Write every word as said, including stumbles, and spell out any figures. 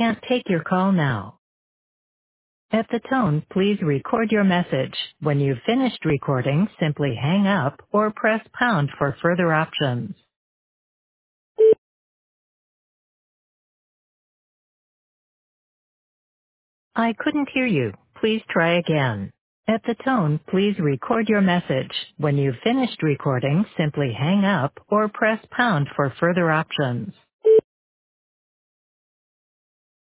can't take your call now. At the tone, please record your message. When you've finished recording, simply hang up or press pound for further options. I couldn't hear you. Please try again. At the tone, please record your message. When you've finished recording, simply hang up or press pound for further options.